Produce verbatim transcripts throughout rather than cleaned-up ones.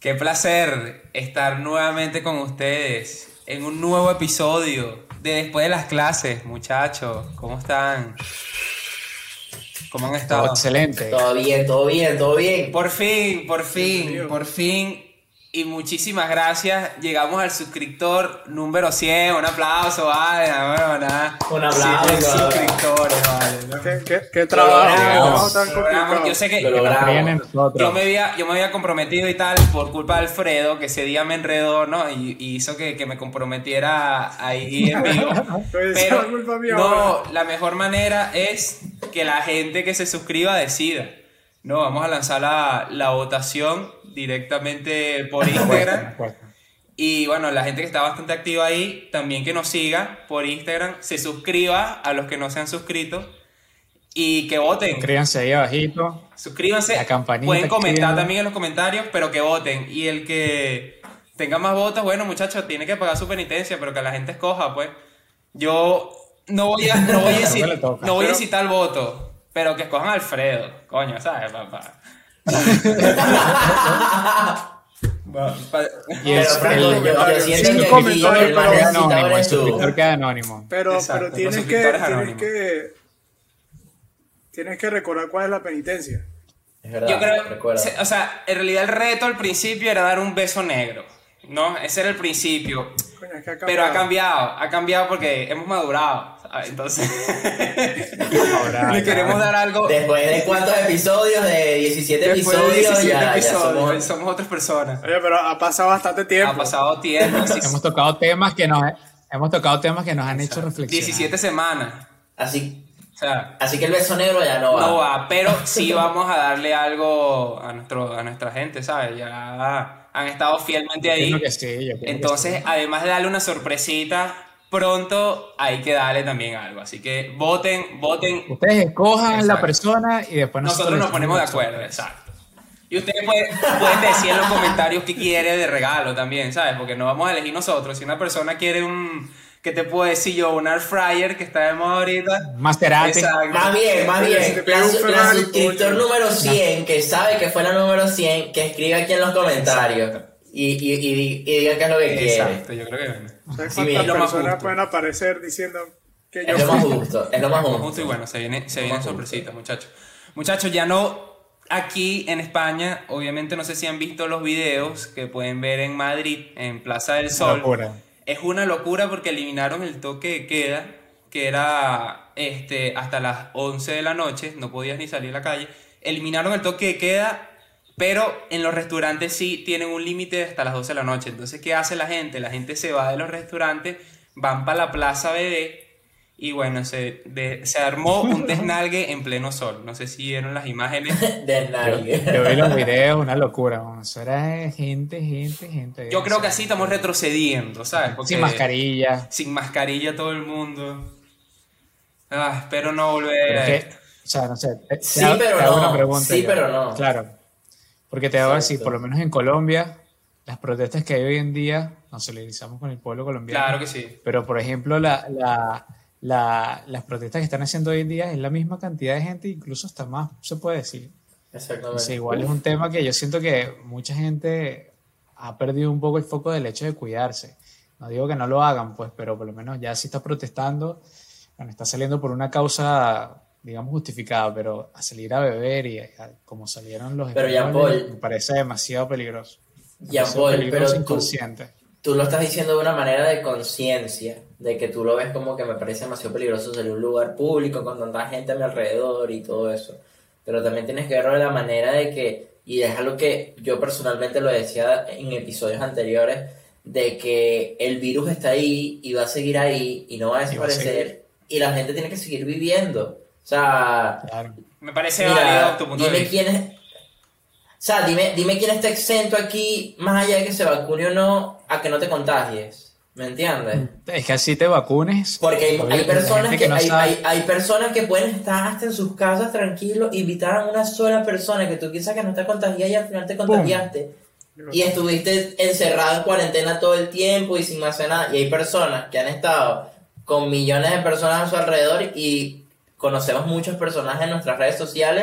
Qué placer estar nuevamente con ustedes en un nuevo episodio de Después de las Clases, muchachos. ¿Cómo están? ¿Cómo han estado? Todo excelente. Todo bien, todo bien, todo bien. Por fin, por fin, por fin. Y muchísimas gracias. Llegamos al suscriptor número cien. Un aplauso, vale. Bueno, nada. Un aplauso. cien suscriptores, vale. ¿Qué, qué, qué trabajo? Logramos, tan logramos. Yo sé que Lo logramos. yo me, había, yo me había comprometido y tal por culpa de Alfredo, que ese día me enredó, ¿no? Y, y hizo que, que me comprometiera ahí en vivo. Pero no, la mejor manera es que la gente que se suscriba decida. No, vamos a lanzar la, la votación directamente por Instagram. Y bueno, la gente que está bastante activa ahí, también que nos siga por Instagram, se suscriba a los que no se han suscrito y que voten. Suscríbanse ahí abajito. Suscríbanse. La campanita. Pueden comentar escribiendo. también en los comentarios, pero que voten. Y el que tenga más votos, bueno, muchachos, tiene que pagar su penitencia, pero que la gente escoja, pues. Yo no voy a, no voy a, decir, no voy a citar el voto. Pero que escojan a Alfredo, coño, ¿sabes, papá? Y el, Pero, el, yo- yo el- siento el que suscriptor aquí el queda más necesitado anónimo, el eres tú. suscriptor queda anónimo. Pero, Exacto, pero los tienes, que, suscriptores tienes, anónimos. que, tienes que recordar cuál es la penitencia. Es verdad, Yo creo, recuerda. se- o sea, en realidad el reto al principio era dar un beso negro, ¿no? Ese era el principio. Coño, es que ha Pero ha cambiado. cambiado, ha cambiado porque hemos madurado, ¿sabes? Entonces, Ahora, le queremos dar algo. Después de cuántos episodios, de diecisiete Después de episodios, diecisiete ya, ya episodios, somos... somos otras personas. Oye, pero ha pasado bastante tiempo. Ha pasado tiempo, sí, hemos tocado temas que nos hemos tocado temas que nos han hecho reflexionar. diecisiete semanas. Así, O sea, así que el beso negro ya no va. no va, pero sí vamos a darle algo a nuestro a nuestra gente, ¿sabes? Ya han estado fielmente ahí. Entiendo que sí, yo creo que Entonces, sí. además de darle una sorpresita, pronto hay que darle también algo. Así que voten, voten. Ustedes escojan Exacto. la persona y después nosotros, Nosotros nos les ponemos de decimos acuerdo, exacto. Y ustedes pueden, pueden decir en los comentarios qué quiere de regalo también, ¿sabes? Porque no vamos a elegir nosotros. Si una persona quiere un, ¿qué te puedo decir yo? Un air fryer que está de moda ahorita. Maserati. Exacto. Más bien, más Oye, si bien, te la, pega un su- la Ferrari, suscriptor coño. número cien, que sabe que fue la número cien, que escriba aquí en los comentarios y, y, y, di- y diga qué es lo que quiere. Exacto, yo creo que ¿Sabes Sí, bien, cuántas lo más personas justo. pueden aparecer diciendo que yo Es lo más fui? justo, es lo más justo justo. y bueno, se viene, se Lo vienen más justo. sorpresitas, muchachos. Muchachos, ya no aquí en España, obviamente no sé si han visto los videos que pueden ver en Madrid, en Plaza del Sol. Locura. Es una locura porque eliminaron el toque de queda, que era este, hasta las once de la noche, no podías ni salir a la calle. Eliminaron el toque de queda, pero en los restaurantes sí tienen un límite hasta las doce de la noche. Entonces, ¿qué hace la gente? La gente se va de los restaurantes, van para la Plaza B D y bueno, se, de- se armó un desnalgue en pleno sol. No sé si vieron las imágenes. De nadie. Yo vi los videos, una locura. ¿No? Eso era gente, gente, gente. Yo creo que así estamos retrocediendo, ¿sabes? Porque Sin mascarilla. sin mascarilla todo el mundo. Ah, espero no volver Pero a es que, esto. o sea, no sé. te- Sí, te hago- pero te hago no. una pregunta Sí, yo. pero no. Claro. Porque te hago así, Exacto. por lo menos en Colombia, las protestas que hay hoy en día, nos solidarizamos con el pueblo colombiano. Claro que sí. Pero, por ejemplo, la, la, la- las protestas que están haciendo hoy en día es la misma cantidad de gente, incluso hasta más, se puede decir. O Exactamente. sea, igual es un tema que yo siento que mucha gente ha perdido un poco el foco del hecho de cuidarse. No digo que no lo hagan, pues, pero por lo menos ya si está protestando, bueno, está saliendo por una causa, digamos, justificada, pero a salir a beber y a- como salieron los Pero, Jean españoles, Paul. me parece demasiado peligroso. Jean Demasiado Paul, peligroso pero tú- inconsciente. Tú lo estás diciendo de una manera de conciencia, de que tú lo ves como que me parece demasiado peligroso salir a un lugar público con tanta gente a mi alrededor y todo eso. Pero también tienes que verlo de la manera de que, y es algo que yo personalmente lo decía en episodios anteriores, de que el virus está ahí y va a seguir ahí y no va a Y va a desaparecer y la gente tiene que seguir viviendo. O sea, Claro. Me parece mira, válido tu punto de dime vista. quién es... O sea, dime, dime quién está exento aquí, más allá de que se vacune o no, a que no te contagies. ¿Me entiendes? Es que así te vacunes. Porque hay, Oye, hay la personas gente que, no hay, sabe- hay, hay personas que pueden estar hasta en sus casas tranquilos, invitar a una sola persona que tú piensas que no está contagiada y al final te contagiaste. Y estuviste encerrado en cuarentena todo el tiempo y sin hacer nada. Y hay personas que han estado con millones de personas a su alrededor y conocemos muchos personajes en nuestras redes sociales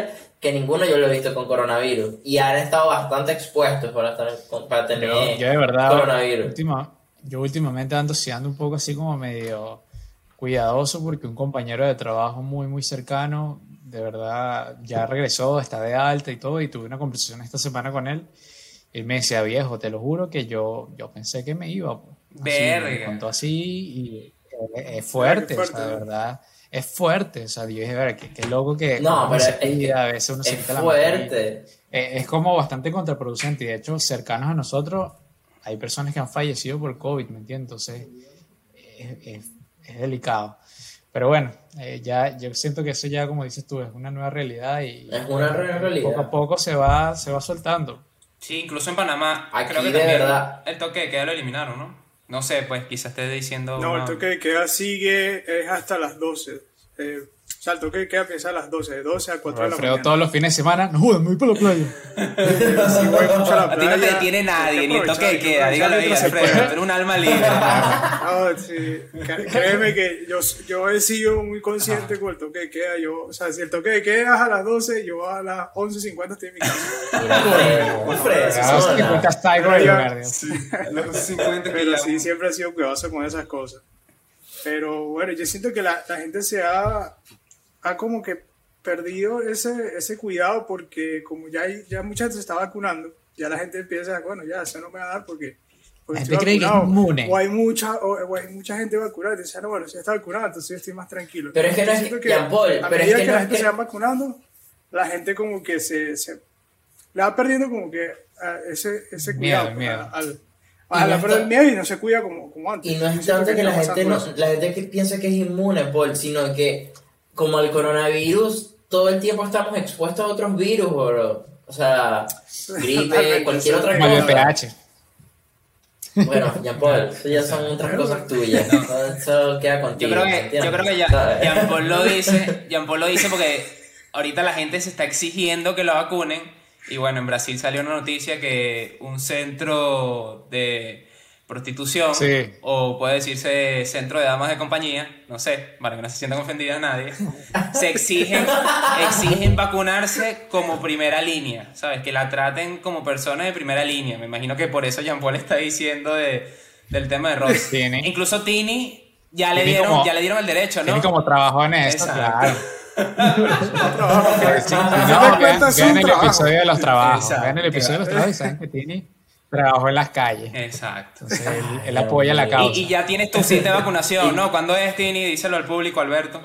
que ninguno yo lo he visto con coronavirus. Y han estado bastante expuestos para, estar, para tener yo, yo de verdad, coronavirus. Última, yo últimamente ando siendo un poco así como medio cuidadoso porque un compañero de trabajo muy, muy cercano, de verdad, ya regresó, está de alta y todo, y tuve una conversación esta semana con él. Él me decía, viejo, te lo juro que yo, yo pensé que me iba. Pues. Verga. Me contó así y es fuerte, fuerte, o sea, de verdad. Es fuerte, o sea, yo dije, ver, qué, qué loco que no, pero se es, cuida, a veces uno se quita la fuerte. Es, es como bastante contraproducente y de hecho, cercanos a nosotros, hay personas que han fallecido por COVID, ¿me entiendes? Entonces, es, es, es delicado. Pero bueno, eh, ya yo siento que eso ya, como dices tú, es una nueva realidad y es una nueva realidad. Poco a poco se va, se va soltando. Sí, incluso en Panamá, aquí creo que de también verdad. El toque de queda lo eliminaron, ¿no? No sé, pues quizás esté diciendo... No, una... el toque de queda sigue, es hasta las doce. Eh, o sea, el toque de queda empieza a las doce, de doce a cuatro de la mañana. Todos los fines de semana, no jodas, me voy para la playa. Sí, voy mucho a la playa. A ti no te detiene nadie, ni el toque de queda, dígalo ahí, Alfredo, tú eres un alma libre. No, sí. Créeme que yo, yo he sido muy consciente con el toque de queda. Yo, o sea, si el toque de queda es a las doce, yo a las once cincuenta estoy en mi casa. Muy fresco. Pero sí, siempre he sido cuidadoso con esas cosas. Pero bueno, yo siento que la, la gente se ha, ha como que perdido ese, ese cuidado porque como ya, hay, ya mucha gente se está vacunando, ya la gente empieza, bueno, ya eso no me va a dar porque, porque la gente cree que es inmune. O hay mucha, o, o hay mucha gente vacunada y dice, no, bueno, si ya está vacunada, entonces yo estoy más tranquilo. Pero es que no es que, Jean Paul, a pero medida es que, que no la es gente que... se va vacunando, la gente como que se, se le va perdiendo como que uh, ese, ese cuidado. Miedo, miedo. Al, a la perder el miedo y no se cuida como, como antes. Y no es tanto que, que la gente no, la gente que piensa que es inmune, Paul, sino que como el coronavirus, todo el tiempo estamos expuestos a otros virus, bro. O sea, gripe, cualquier otra cosa. El pH. Bueno, Jean Paul, eso ya son otras cosas tuyas. Eso queda contigo. Yo creo que, yo creo que ya, Jean Paul lo dice, Jean Paul lo dice porque ahorita la gente se está exigiendo que lo vacunen. Y bueno, en Brasil salió una noticia que un centro de prostitución, sí. o puede decirse centro de damas de compañía, no sé, para que no se sientan ofendidas nadie, se exigen, exigen vacunarse como primera línea, ¿sabes? Que la traten como personas de primera línea. Me imagino que por eso Jean Paul está diciendo de, del tema de Ross. Tini. Incluso Tini ya le Tini dieron, como, ya le dieron el derecho, ¿no? Tini como trabajó en esto, Exacto. claro. No, vean, vean el episodio de los trabajos. Exacto. Vean el episodio de los trabajos y saben que Tini trabajó en las calles. Exacto. Entonces él, él apoya la causa. Y, y ya tienes tu cita de vacunación, ¿no? ¿Cuándo es, Tini? Díselo al público, Alberto.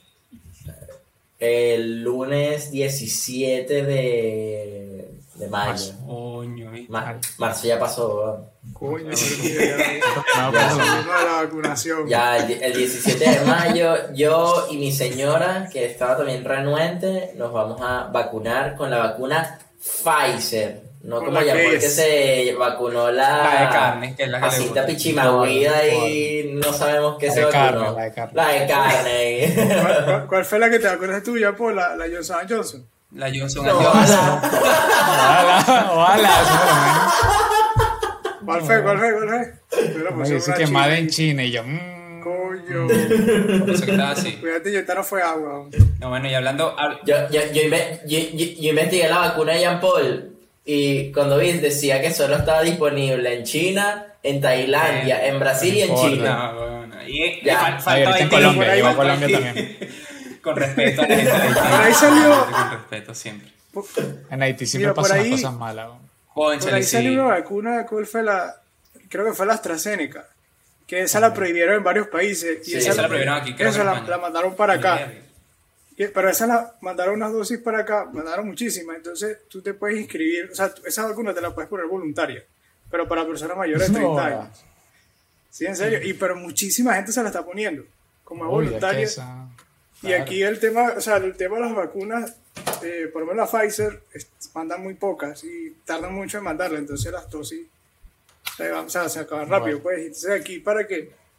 El lunes diecisiete de, de mayo. Marzo. Coño, Mar, marzo ya pasó. Coño, ya, ya, ya, la vacunación. Ya el, el diecisiete de mayo, yo y mi señora, que estaba también renuente, nos vamos a vacunar con la vacuna Pfizer. No como ya porque se vacunó la, la de carne, que es la que pasita pichimahuida y no sabemos qué se vacunó. La de carne. La de carne. ¿Cuál, cuál, ¿Cuál fue la que te vacunaste tú ya por la, la Johnson Johnson? La Johnson no, Johnson. Ojalá, ojalá. ¿Cuál fue? ¿Cuál fue? ¿Cuál fue? Me dice que Made en China y yo... Mmm. Coño. Eso que estaba así. Cuídate, yo no fue agua. No, bueno, y hablando... Yo, yo, yo, inve yo, yo, yo investigué la vacuna de Jean Paul y cuando vi decía que solo estaba disponible en China, en Tailandia, eh, en Brasil y en China. No, bueno. Y ya. Fal falta en Colombia, iba a Colombia también. Con respeto a la gente de Haití. Por ahí salió... Con respeto siempre. En Haití siempre Mira, pasan ahí, cosas malas. Por ahí salió una vacuna, ¿cuál fue la...? Creo que fue la AstraZeneca. Que esa la prohibieron en varios países. Y sí, esa, esa la prohibieron aquí. Esa la, la mandaron para acá. Pero esa la mandaron unas dosis para acá, mandaron muchísimas. Entonces tú te puedes inscribir, o sea, esa vacuna te la puedes poner voluntaria, pero para personas mayores de treinta años. Sí, en serio. Y pero muchísima gente se la está poniendo como es voluntaria. Esa... Y claro. Aquí el tema, o sea, el tema de las vacunas, eh, por lo menos la Pfizer, es, mandan muy pocas y tardan mucho en mandarla, entonces las dosis se, van, o sea, se acaban rápido. Bueno. Pues. Entonces aquí para que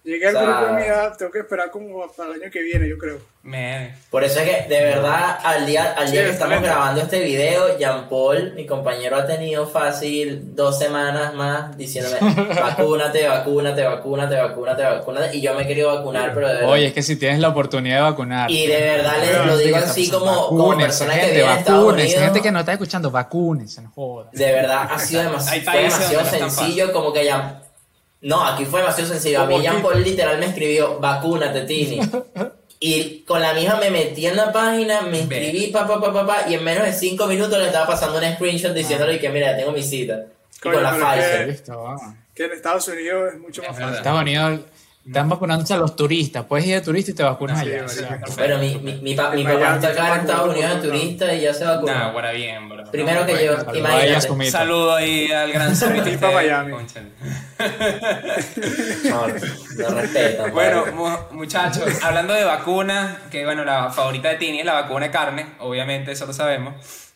Llegué al o sea, grupo de mi edad, tengo que esperar como para el año que viene, yo creo. Me... Por eso es que, de verdad, al día, al día sí, que estamos grabando este video, Jean Paul, mi compañero, ha tenido fácil dos semanas más diciéndome, vacúnate, vacúnate, vacúnate, vacúnate, vacúnate, y yo me he querido vacunar, pero de verdad... Oye, es que si tienes la oportunidad de vacunar... Y de verdad les lo digo así como, como persona que vive en Estados Unidos... gente que no está escuchando, vacúnense, no jodas. De verdad, ha sido demasiado, fue demasiado sencillo, como que ya... No, aquí fue demasiado sencillo. A mí Jean Paul literal me escribió, vacúnate, Tini. Y con la misma me metí en la página, me inscribí, papá, papá, pa, pa, y en menos de cinco minutos le estaba pasando un screenshot diciéndole que mira, ya tengo mi cita. Y con la Pfizer. Que en Estados Unidos es mucho más fácil. En Estados Unidos están vacunándose a los turistas. Puedes ir de turista y te vacunas sí, allá. O sea, pero mi, mi, mi, pa, mi papá está acá en Estados Unidos de turista y ya se vacunó. Nah, bueno, bien, bro. Primero no, que yo, bueno, imagínate. Saludo ahí al gran Sumit para Miami. No, no respeto. Bueno, mu muchachos, hablando de vacunas, que bueno, la favorita de Tini es la vacuna de carne, obviamente, eso lo sabemos,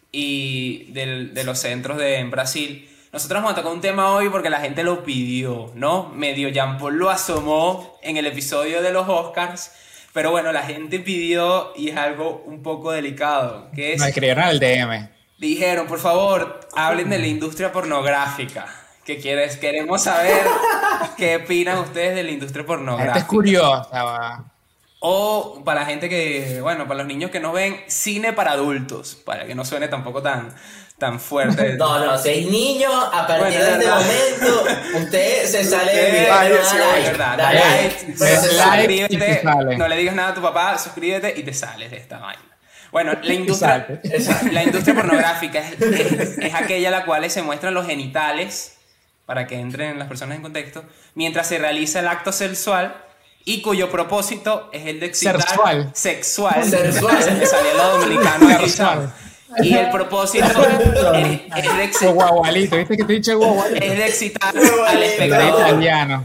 y del, de los centros de en Brasil. Nosotros vamos a tocar un tema hoy porque la gente lo pidió, ¿no? Medio Jean Paul lo asomó en el episodio de los Oscars, pero bueno, la gente pidió y es algo un poco delicado, que es... Me escribieron al D M. Dijeron, por favor, hablen de la industria pornográfica. ¿Qué quieres? Queremos saber qué opinan ustedes de la industria pornográfica. Gente es curiosa. O para la gente que, bueno, para los niños que no ven, cine para adultos, para que no suene tampoco tan... tan fuerte. No, no, si hay niños, a partir bueno, de este momento, usted se sale del video. Ay, sí, es verdad. Dale like, suscríbete, no le digas nada a tu papá, suscríbete y te sales de esta vaina. Bueno, la industria, la industria pornográfica es, es, es aquella a la cual se muestran los genitales, para que entren las personas en contexto, mientras se realiza el acto sexual y cuyo propósito es el de excitar... Sexual. Sexual. Sexual. Se me salió lo dominicano aquí, y el propósito es, es de excitar. Guagualito, ¿viste que te he dicho guagualito? Es de excitar al espectador. Italiano.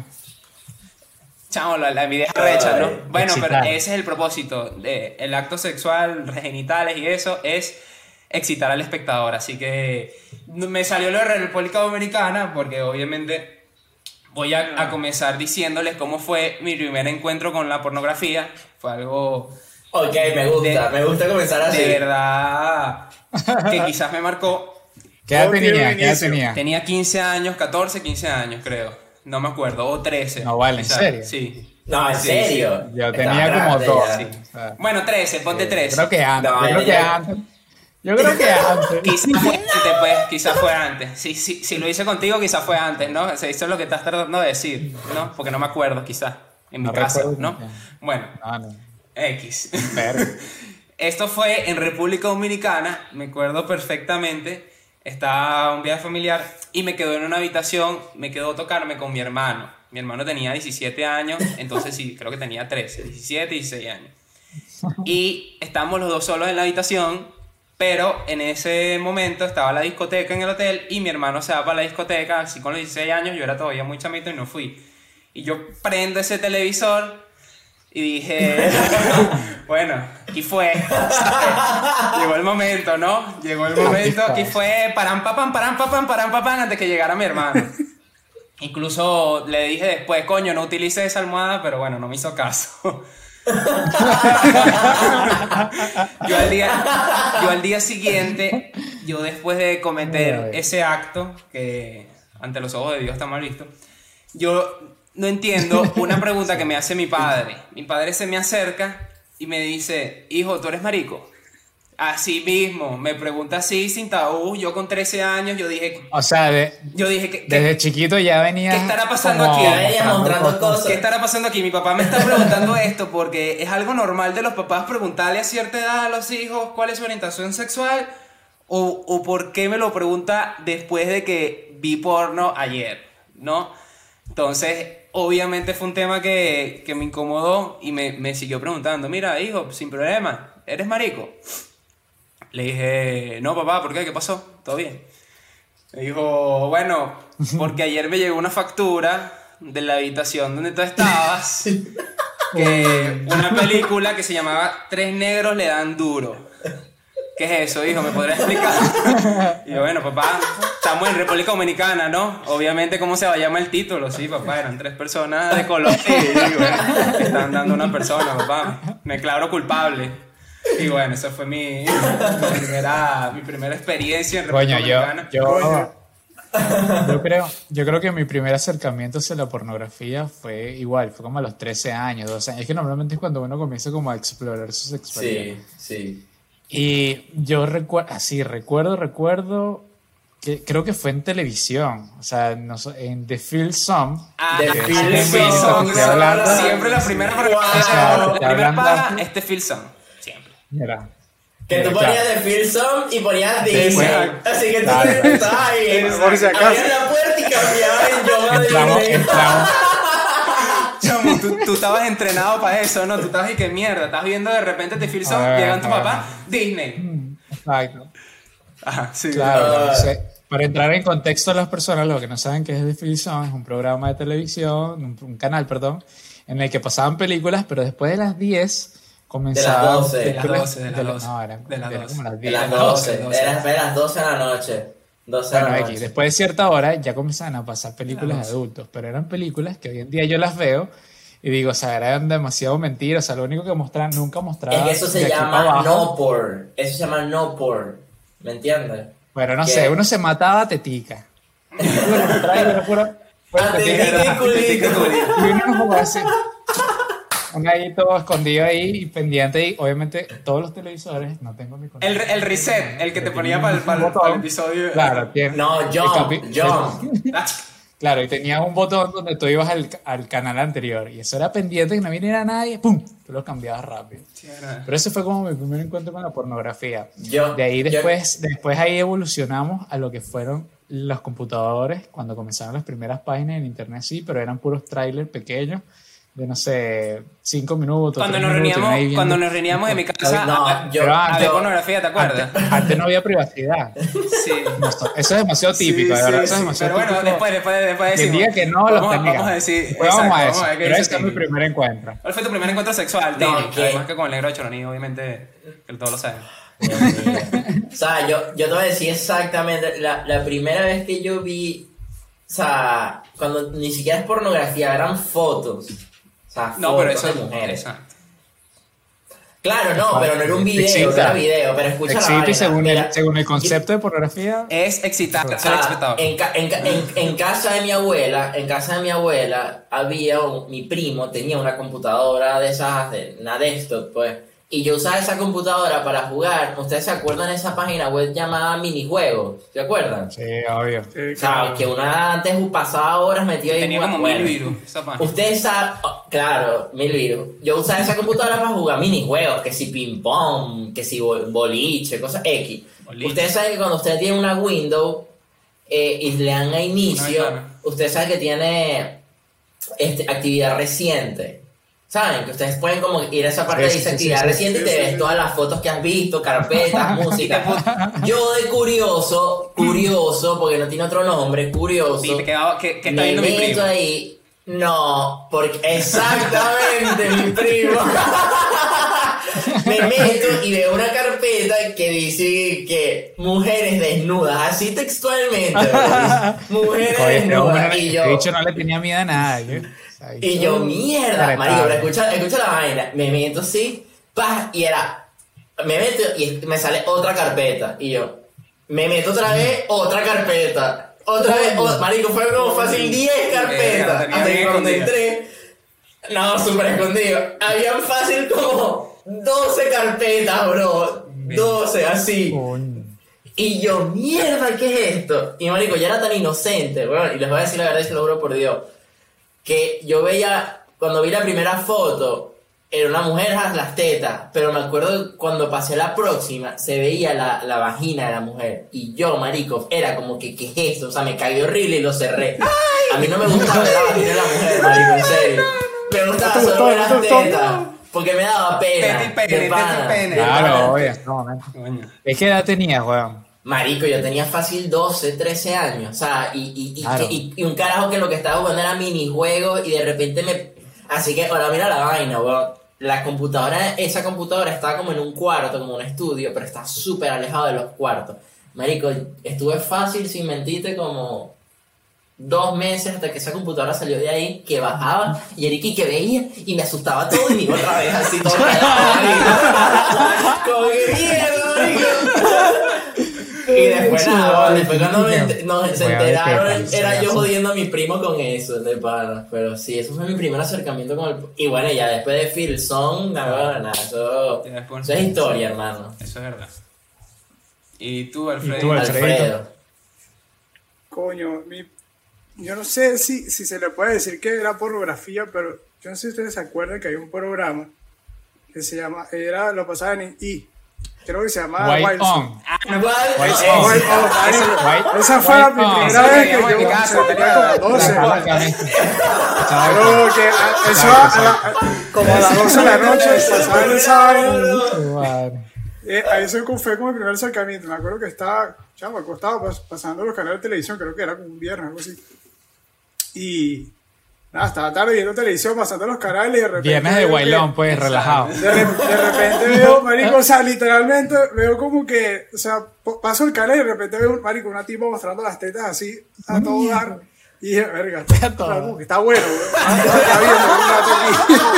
Chamo, la, la envidia es recha, ¿no? Bueno, excitar. Pero ese es el propósito. De, el acto sexual, genitales y eso es excitar al espectador. Así que me salió lo de la República Dominicana porque obviamente voy a, a comenzar diciéndoles cómo fue mi primer encuentro con la pornografía. Fue algo... Ok, me gusta, de, me gusta comenzar así. De verdad, que quizás me marcó. ¿Qué edad tenía? ¿Qué edad tenía? Tenía quince años, catorce, quince años, creo. No me acuerdo, o trece. No vale, quizás. ¿en serio? Sí. No, ¿en sí, serio? Sí. Yo tenía como dos. Sí. O sea, bueno, trece, ponte sí, trece. Creo que antes, no, yo creo ya, que ya. antes. Yo creo que antes. Quizás fue antes, pues, quizás fue antes. Si, si, si lo hice contigo, quizás fue antes, ¿no? O sea, eso es lo que estás tratando de decir, ¿no? Porque no me acuerdo, quizás, en mi no casa, recuerdo, ¿no? No. Bueno, no, no. X. Pero... Esto fue en República Dominicana, me acuerdo perfectamente. Estaba un viaje familiar y me quedó en una habitación, me quedó tocarme con mi hermano. Mi hermano tenía diecisiete años, entonces sí, creo que tenía trece, diecisiete, dieciséis años. Y estábamos los dos solos en la habitación, pero en ese momento estaba la discoteca en el hotel y mi hermano se va para la discoteca, así con los dieciséis años, yo era todavía muy chamito y no fui. Y yo prendo ese televisor y dije, bueno, aquí fue. Llegó el momento, ¿no? Llegó el momento, aquí fue, param, papam, param, papam, param, papam, antes que llegara mi hermano. Incluso le dije después, coño, no utilice esa almohada, pero bueno, no me hizo caso. yo, al día, yo al día siguiente, yo después de cometer ese acto, que ante los ojos de Dios está mal visto, yo... no entiendo una pregunta que me hace mi padre. Mi padre se me acerca y me dice, hijo, ¿tú eres marico? Así mismo, me pregunta así, sin tabú. Yo con trece años, yo dije... O sea, de, yo dije que, desde que, chiquito ya venía... ¿qué estará pasando aquí? Mostrando cosas. ¿Qué estará pasando aquí? Mi papá me está preguntando esto porque es algo normal de los papás preguntarle a cierta edad a los hijos cuál es su orientación sexual o, o por qué me lo pregunta después de que vi porno ayer, ¿no? Entonces... obviamente fue un tema que, que me incomodó y me, me siguió preguntando, mira, hijo, sin problema, ¿eres marico? Le dije, no, papá, ¿por qué? ¿Qué pasó? ¿Todo bien? Me dijo, bueno, porque ayer me llegó una factura de la habitación donde tú estabas, que una película que se llamaba Tres negros le dan duro. ¿Qué es eso, hijo? ¿Me podrías explicar? Y yo, bueno, papá, estamos en República Dominicana, ¿no? Obviamente, ¿cómo se va a llamar el título? Sí, papá, eran tres personas de color y digo, eh, están dando una persona, papá. Me declaro culpable. Y bueno, esa fue mi, mi, primera, mi primera experiencia en República Coño, yo, Dominicana. yo, yo, creo, yo creo que mi primer acercamiento hacia la pornografía fue igual, fue como a los trece años, doce años. Es que normalmente es cuando uno comienza como a explorar sus experiencias. Sí, sí. Y yo recuerdo, así, recuerdo, recuerdo que creo que fue en televisión, o sea, no sé, en The Feel Some. Ah, The The Feel Feel Some, Some. estoy hablando. Siempre la primera Wow. la primera hablando. paga es The Feel Some. Siempre. Mira. Que tú Claro. ponías de Fearsome y ponías Disney. Así que tú Claro. estabas ahí. Por si acaso. Abrías la puerta y cambiabas en Yo Entramos, Disney. entramos. Chamo, tú, tú estabas entrenado para eso, ¿no? Tú estabas y qué mierda. Estás viendo de repente The Feel Some, Ah, llegan tu ah, papá, Disney. Exacto. Ajá, sí. Claro, Ah. entonces, para entrar en contexto a las personas, los que no saben qué es The Feel Some, es un programa de televisión, un, un canal, perdón, en el que pasaban películas, pero después de las diez comenzaban doce. De las películas- doce, de las la- doce. No, eran, De las eran doce. como las De diez. las las doce. doce. Era de las doce de la noche. doce de Bueno, la X, noche. después de cierta hora ya comenzaban a pasar películas de adultos, pero eran películas que hoy en día yo las veo y digo, o sea, eran demasiado mentiras, o sea, lo único que mostraban, nunca mostraban. Es que eso se de aquí para llama abajo. no porn. Eso se llama no porn. ¿Me entiendes? Bueno, no ¿Qué? sé, uno se mataba a tetica. Uno lo traía, era pura- pura A tetica. tetica y culito. Y uno como así. Uno ahí todo escondido ahí y pendiente y obviamente todos los televisores, no tengo mi El, el reset, el que te ponía para el, para el- botón. para el episodio. Claro, tiene. No, el John. capi- John. Ah, Claro, y tenía un botón donde tú ibas al, al canal anterior y eso era pendiente que no viniera nadie, ¡pum! Tú lo cambiabas rápido. sí, era- Pero ese fue como mi primer encuentro con la pornografía. Yo, De ahí yo- después, después ahí evolucionamos a lo que fueron los computadores cuando comenzaron las primeras páginas en internet, sí, pero eran puros trailers pequeños de, no sé, cinco minutos. Cuando tres nos minutos, reuníamos, y ahí viendo- cuando nos reuníamos en mi casa No, a, yo- Pero a antes- ver pornografía, ¿te acuerdas? Antes, antes no había privacidad. Sí. No, eso es demasiado típico, Sí, de verdad, sí, eso es sí. demasiado Pero bueno, típico. después, después, después Quien decimos. diga que no, lo vamos, a- está vamos a negando. decir. Después vamos exacto, a vamos eso. a ver qué Pero dice ese es mi Timmy. primer encuentro. ¿Cuál fue tu primer encuentro sexual, No, Timmy? ¿qué? Además que con el negro de Choroní, obviamente, que todos lo saben. Dios mío. O sea, yo, yo te voy a decir exactamente, la, la primera vez que yo vi, o sea, cuando ni siquiera es pornografía, eran fotos. O sea, No, fotos pero eso de mujeres. Exacto. Claro, no, pero no era un video, no Excita. era video, pero escucha la Excita y vaina. según Mira, el, según el concepto de pornografía, Es excitar, o ser sea, espectador. en, ca- en, ca- en, en casa de mi abuela, en casa de mi abuela, había un- mi primo tenía una computadora de esas, de, una desktop, pues, y yo usaba esa computadora para jugar. ¿Ustedes se acuerdan de esa página web llamada Minijuegos? ¿Se acuerdan? sí, obvio. Sí, O sea, claro. que una antes pasaba horas metido ahí. Tenía como bueno, mil virus esa página. Ustedes saben, oh, claro, mil virus. Yo usaba esa computadora para jugar minijuegos, que si ping pong, que si bol- boliche, cosas X. Boliche. Ustedes saben que cuando ustedes tienen una window eh, y le dan a inicio, Una ventana. ustedes saben que tiene este, actividad reciente. ¿Saben? Que ustedes pueden como ir a esa parte Sí, de sí, dice sí, actividad sí, reciente sí, y te sí, ves sí. todas las fotos que has visto, carpetas, música. Yo de curioso, curioso, porque no tiene otro nombre, curioso. Sí, te quedaba, que, que está Me viendo mi meto primo. ahí. No, porque exactamente mi primo. Me meto y veo una carpeta que dice que mujeres desnudas, así textualmente. ¿verdad? Mujeres Oye, este hombre, desnudas. Y yo, este bicho no le tenía miedo a nada. ¿qué? O sea, y yo, mierda, Respetable. marico, pero escucha, escucha la vaina. Me meto así, pa, y era, me meto y me sale otra carpeta. Y yo, me meto otra vez, otra carpeta. Otra vez, o- marico, fue como fácil diez carpetas. tenía Hasta que bien cuando escondida. entré, no, súper escondido. Habían fácil como doce carpetas, bro. doce, así. Coño. Y yo, mierda, ¿qué es esto? Y marico, ya era tan inocente, bueno, y les voy a decir la verdad, y se lo juro por Dios, que yo veía, cuando vi la primera foto, era una mujer a las tetas, pero me acuerdo cuando pasé la próxima, se veía la, la vagina de la mujer, y yo, marico, era como que, ¿qué es esto? O sea, me caí horrible y lo cerré. A mí no me gustaba ver la vagina de la mujer, marico, en serio. Me gustaba ¿No te solo gustó? ver ¿No las te gustó? tetas, porque me daba pena. Teti pene, de teti pana, pene. de pana. Claro, obvio, no, momento. Coño. ¿Es qué edad tenías, weón? Marico, yo tenía fácil doce, trece años, o sea, y, y, y, Claro. y, y un carajo que lo que estaba jugando era minijuegos y de repente me... Así que ahora mira la vaina, weón. La computadora, esa computadora estaba como en un cuarto, como un estudio, pero está súper alejado de los cuartos. Marico, estuve fácil, sin mentirte, como dos meses hasta que esa computadora salió de ahí, que bajaba y Eriki que veía y me asustaba todo y me iba otra vez así todo como que mierda, marico. Y después nada, después cuando me, no, se enteraron era yo jodiendo a mi primo con eso, de pana. Pero sí, eso fue mi primer acercamiento con el... Y bueno, ya después de Filson, nada, nada, eso, eso es historia, hermano. Eso es verdad. ¿Y tú, Alfredo? ¿Y tú, Alfredo? Alfredo. Coño, mi, yo no sé si, si se le puede decir que era pornografía, pero yo no sé si ustedes se acuerdan que hay un programa que se llama, era, lo pasaban en I. Creo que se llamaba White Wild On. Zone. Ah, White White On. On, White- esa fue la White On. primera vez que Teníamos en mi yo casa, tenía tenía como doce. Exacto. No, que a- eso a- a la- como a las doce de la noche pasaba en esa vaina. Eh, ahí se fue como el primer acercamiento. Me acuerdo que estaba, chavo, acostado pas- pasando los canales de televisión, creo que era como un viernes, algo así. Y nada, estaba tarde viendo televisión, pasando los canales y de repente. Viernes de veo que- Guaylón, pues, relajado. De, re- de repente veo, marico, o sea, literalmente veo como que, o sea, po- paso el canal y de repente veo, marico, una tipa mostrando las tetas así a todo dar. Y dije, verga, está, todo está como que está bueno, weón. Está viendo un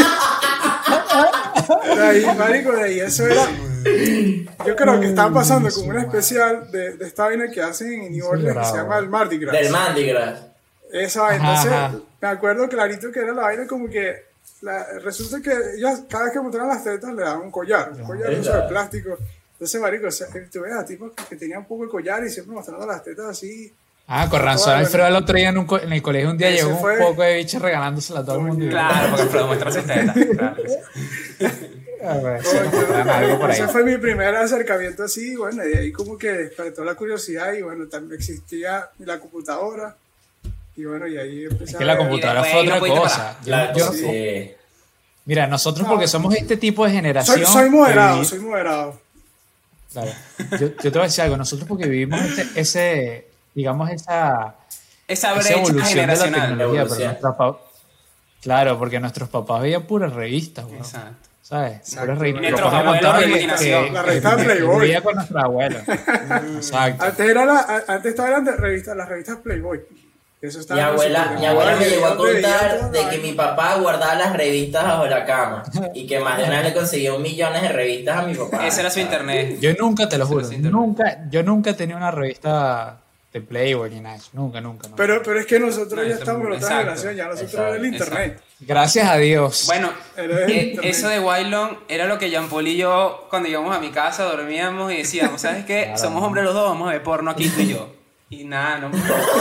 rato aquí. De ahí, marico, de ahí, eso era. Yo creo que estaban pasando como un especial de, de esta vaina que hacen en New Orleans que se llama el Mardi Gras. Del Mardi Gras. Esa vaina, Ajá, entonces ajá. me acuerdo clarito que era la vaina como que la, resulta que ellas cada vez que mostraban las tetas le daban un collar, un collar de, ¿verdad? de plástico. Entonces, marico, o sea, tú ves a tipos que tenían un poco de collar y siempre mostrando las tetas así. Ah, con razón, Bueno. Alfredo el otro día en, un co- en el colegio un día Ese llegó fue- un poco de bichos regalándosela a todo el mundo. Claro, porque Alfredo muestra sus tetas. Claro que sí. A ver, Coño, dan algo por ahí. ese fue mi primer acercamiento así, y bueno, y de ahí como que despertó la curiosidad y bueno, también existía la computadora y bueno, y ahí empecé Es que la a ver- computadora después fue ahí no otra pudiste cosa. Yo- La yo- sí. Mira, nosotros porque somos este tipo de generación. soy, soy moderado, que- soy moderado. Claro. Yo, yo te voy a decir algo, nosotros porque vivimos este- ese, digamos, esa, Esa esa brecha evolución de la generacional. tecnología, pero Evolución. nuestros pa- claro, porque nuestros papás veían puras revistas, weón, Exacto. ¿sabes? Puras revistas. Nuestros Papás me abuelos, contaban la que- imaginación. que- La revista que- que Playboy. veía con nuestros abuelos. Exacto. Antes, era la, a- antes estaban las revistas, las revistas Playboy. Eso Mi estaba abuela, súper mi abuela me de llegó a moda, veía toda contar la de que vaina. mi papá guardaba las revistas bajo la cama y que más de una vez le consiguió millones de revistas a mi papá. Ese era su internet. Yo nunca, te lo Eso juro, es internet. nunca, yo nunca tenía una revista de Playboy ni nada, nunca, nunca. nunca. Pero, pero es que nosotros No, ya eso- estamos en otra exacto. generación, ya nosotros Exacto, era el internet. Gracias a Dios. Bueno, Era el eh, internet. eso de Wailon era lo que Jean Paul y yo, cuando íbamos a mi casa, dormíamos y decíamos, ¿sabes qué? Claro. Somos hombres los dos, vamos a ver porno aquí tú y yo. Y nada, no.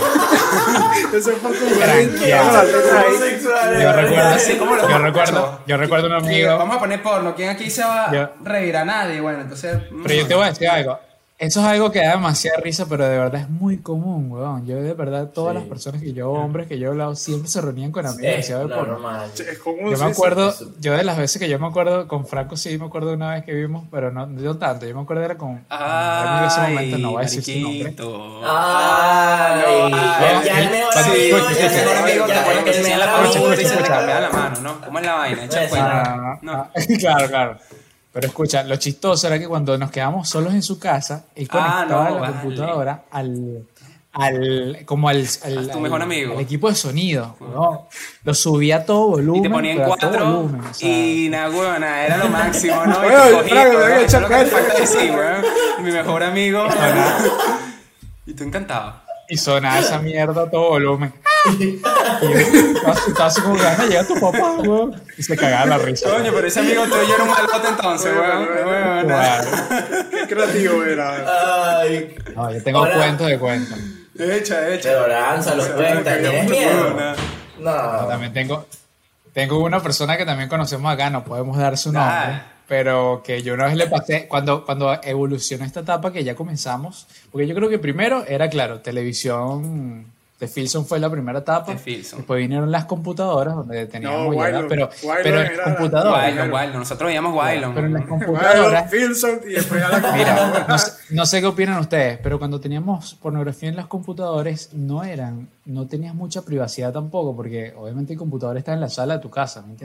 Eso fue como Tranquilo. la teta ahí. Yo recuerdo, Así como los yo machos. recuerdo, yo recuerdo un amigo. Vamos a poner porno. ¿Quién aquí se va Yo- a reír a nadie? Bueno, entonces. Pero yo te voy a decir algo. Eso es algo que da demasiada risa, pero de verdad es muy común, weón. Yo de verdad, todas Sí. las personas que yo, hombres que yo he hablado, siempre se reunían con amigos y Es decían de porno. normal. Es común, Yo sí, me acuerdo, sí, sí. yo de las veces que yo me acuerdo, con Franco sí me acuerdo de una vez que vimos, pero no, no tanto, yo me acuerdo era con un amigo en ese momento, no voy a decir su nombre. mariquito. Ay, No, ya, ah, ya el mejor cuando- amigo, escucha, ya escucha, el mejor amigo, ya ¿te acuerdas que el se hacía mejor la amigo concha y escucha, se le escucha. cambiaba la mano, ¿no? ¿Cómo es la vaina? Echa Pues, cuenta. Ah, No. ah, claro, claro. Pero escucha, lo chistoso era que cuando nos quedamos solos en su casa, él Ah, conectaba no, la vale. computadora al, al, como al, al, A tu al- mejor amigo. al equipo de sonido, ¿no? Lo subía a todo volumen. Y te ponían pero a todo cuatro volumen, o sea, y nada, huevona, era lo máximo, ¿no? Y Bueno, te cogí, Franco, weón, hay que eso es echar lo que te cuenta. falta decir, weón. Mi mejor amigo. Y tú encantado. y sonaba esa mierda a todo volumen. Y yo estaba estaba así como ganas, llega tu papá, weón. Y se cagaba la risa. Coño, pero ese amigo tuyo era un malote entonces, weón. Bueno, weón. Bueno, Qué creativo era. Ay, no, yo tengo Ahora- cuentos de cuentos. Echa, echa. pero lanza los cuentas, ¿tienes miedo? No. También tengo, tengo una persona que también conocemos acá, no podemos dar su nombre, Ah. pero que yo una vez le pasé, cuando, cuando evolucionó esta etapa que ya comenzamos, porque yo creo que primero era, claro, televisión de Filson fue la primera etapa, De Filson. después vinieron las computadoras donde teníamos No, ya, Wailon. pero, Wailon pero en era- computadoras, Wailon, Wailon. Nosotros veíamos Wailon. pero en las Bueno, computadoras, Filson y después a la mira, no sé, no sé qué opinan ustedes, pero cuando teníamos pornografía en las computadoras no eran, no tenías mucha privacidad tampoco, porque obviamente el computador está en la sala de tu casa, ¿me entiendes?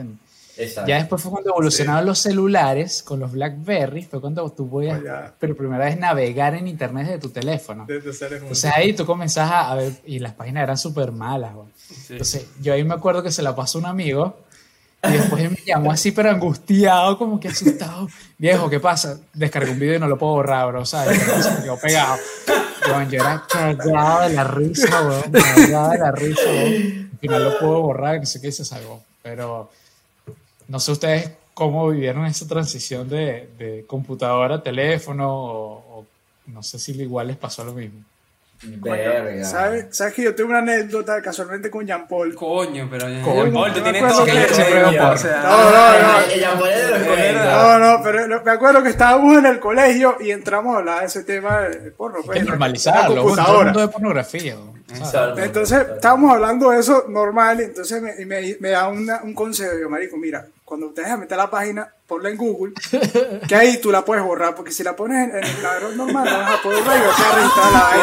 Exacto. Ya después fue cuando evolucionaron sí. los celulares con los BlackBerry, fue cuando tú podías, oh, pero primera vez navegar en internet desde tu teléfono. Desde Entonces ahí tú comenzás a ver, y las páginas eran súper malas. Sí. Entonces yo ahí me acuerdo que se la pasó un amigo, y después me llamó así, pero angustiado, como que asustado. Viejo, ¿qué pasa? Descargué un video y no lo puedo borrar, bro, ¿sabes? Se me quedó pegado. Yo, yo era cagado de la risa, bro, cagado de la risa, bro. Al final lo puedo borrar, no sé qué, se salvó. Pero no sé ustedes cómo vivieron esa transición de, de computadora a teléfono, o, o no sé si igual les pasó lo mismo. Verga. ¿Sabes? ¿Sabes que yo tengo una anécdota casualmente con Jean Paul? Coño, pero Jean Paul, tú tienes todo que leche. No, no, no. Jean Paul es de los colegios. No, no, pero me acuerdo que estábamos en el colegio y entramos a hablar de ese tema de porno. Hay que normalizarlo, un mundo de pornografía. Entonces, estábamos hablando de eso normal, y entonces me, me, me da una, un consejo. Yo, marico, mira, cuando ustedes a meter la página, ponla en Google, que ahí tú la puedes borrar, porque si la pones en, en el navegador normal, no vas a poder borrar y vas a registrar la